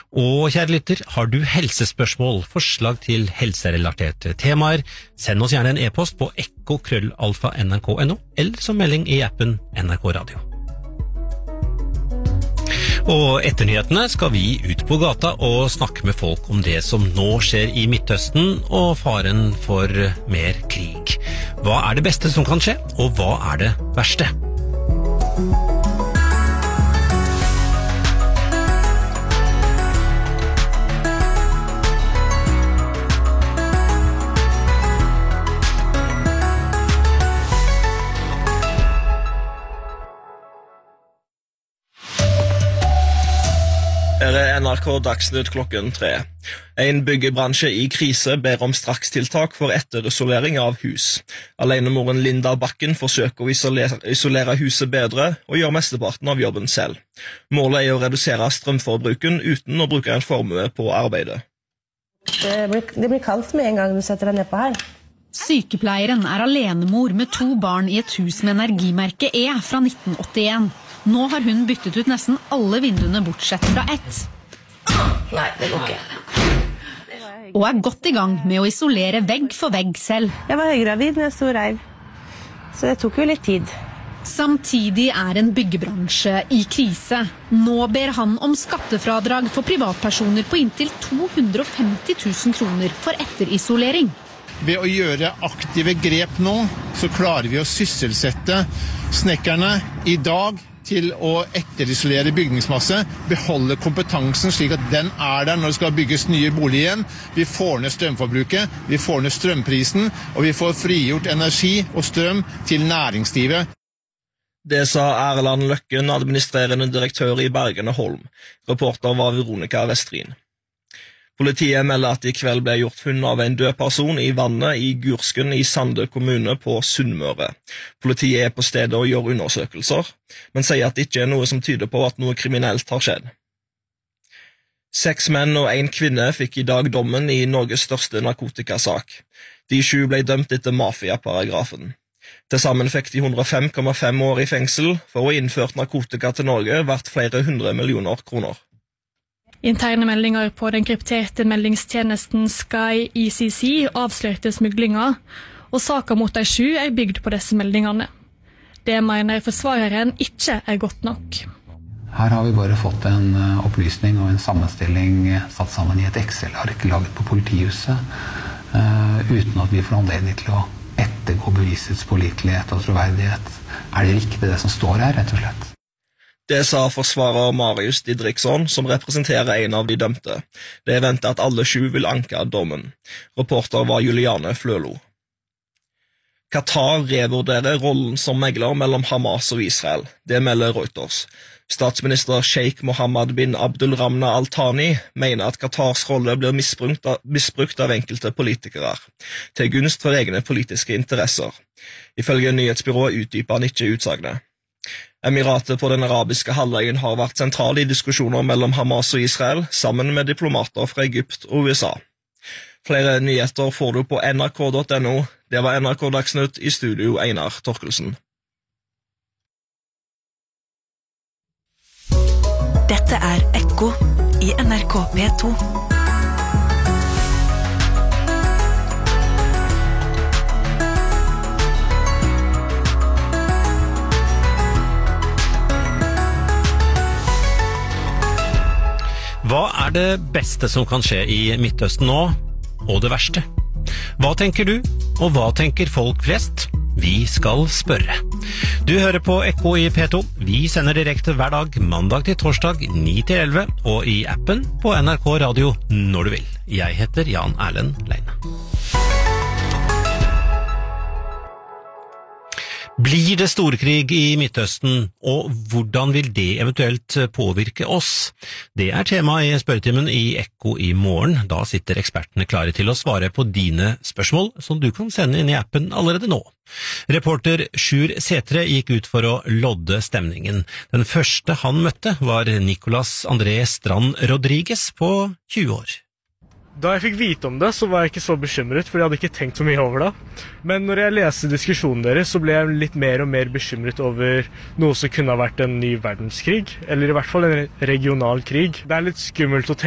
Og kjære lytter, har du helsespørsmål, forslag til helserelaterte temaer, send oss gjerne en e-post på ekko@nrk.no, eller som melding i appen NRK Radio. Og etter nyhetene skal vi ut på gata og snakke med folk om det som nå skjer i Midtøsten og faren for mer krig. Hva er det beste som kan skje, og hva er det verste? Her er NRK Dagsnytt klokken 3. En byggebransje i krise ber om strakstiltak for etterisolering av hus. Alenemoren Linda Bakken forsøker å isolere huset bedre og gjør mesteparten av jobben selv. Målet er å redusere strømforbruken uten å bruke en formue på arbeidet. Det blir kaldt med en gang du setter deg ned på her. Sykepleieren er alenemor med 2 barn i et hus med energimerke E fra 1981. Nå har hun byttet ut nesten alle vinduene bortsett fra ett. Nei, det går ikke. Og er godt i gang med å isolere vegg for vegg selv. Jeg var høygravid med stor reiv, så det tok jo litt tid. Samtidig er en byggebransje i krise. Nå ber han om skattefradrag for privatpersoner på inntil 250 000 kroner for etterisolering. Ved å gjøre aktive grep nå, så klarer vi å sysselsette snekkerne i dag til å etterisolere bygningsmasse, beholde kompetansen slik at den er der når det skal bygges nye boliger igjen. Vi får ned strømforbruket, vi får ned strømprisen, og vi får frigjort energi og strøm til næringslivet. Det sa Erland Løkken, administrerende direktør i Bergen og Holm. Reporter var Veronica Westrin. Politiet melder at i kveld ble gjort funn av en død person i vannet i Gursken i Sande kommune på Sunnmøre. Politiet er på stedet og gjør undersøkelser, men sier at det ikke er noe som tyder på at noe kriminelt har skjedd. 6 menn og 1 kvinne fikk i dag dommen i Norges største narkotikasak. De 7 ble dømt etter mafiaparagrafen. Til sammen fikk de 105,5 år i fengsel for å ha innført narkotika til Norge verdt flere 100 millioner kroner. Interne meldinger på den krypterte meldingstjenesten Sky ECC avslørte smuglinga, og saken mot de 7 er bygd på disse meldingene. Det mener forsvareren ikke er godt nok. Her har vi bare fått en opplysning og en sammenstilling satt sammen i et Excel-ark laget på politihuset, uten at vi får anledning til å ettergå bevisets pålitelighet og troverdighet. Er det riktig det som står her, rett og slett? Det sa forsvarer Marius Didriksson, som representerer en av de dømte. Det er ventet at alle 7 vil anke dommen. Reporter var Juliane Flølo. Qatar revurderer rollen som megler mellom Hamas og Israel. Det melder Reuters. Statsminister Sheikh Mohammed bin Abdulrahman Al Thani mener at Qatars rolle blir misbrukt av enkelte politikere, til gunst for egne politiske interesser. Ifølge nyhetsbyrået utdyper han ikke utsagnet. Emiratet på den arabiske halvøyen har vært sentral i diskusjoner mellom Hamas og Israel, sammen med diplomater fra Egypt og USA. Flere nyheter får du på nrk.no. Det var NRK Dagsnytt, i studio Einar Torkelsen. Dette er Ekko i NRK P2. Hva er det beste som kan skje i Midtøsten nå, og det verste? Hva tenker du, og hva tenker folk flest? Vi skal spørre. Du hører på Ekko i P2. Vi sender direkte hver dag, mandag til torsdag, 9-11, og i appen på NRK Radio når du vil. Jeg heter Jan Erlend Leine. Blir det storkrig i Midtøsten, og hvordan vil det eventuelt påvirke oss? Det er tema i spørretimen i Ekko i morgen. Da sitter ekspertene klare til å svare på dine spørsmål, som du kan sende inn i appen allerede nå. Reporter Sjur Setre gikk ut for å lodde stemningen. Den første han møtte var Nicolas André Strand Rodriguez på 20 år. Da jeg fikk vite om det, så var jeg ikke så bekymret, for jeg hadde ikke tenkt så mye over det. Men når jeg leste diskusjonen deres, så ble jeg litt mer og mer bekymret over noe som kunne ha vært en ny verdenskrig, eller i hvert fall en regional krig. Det er litt skummelt å tenke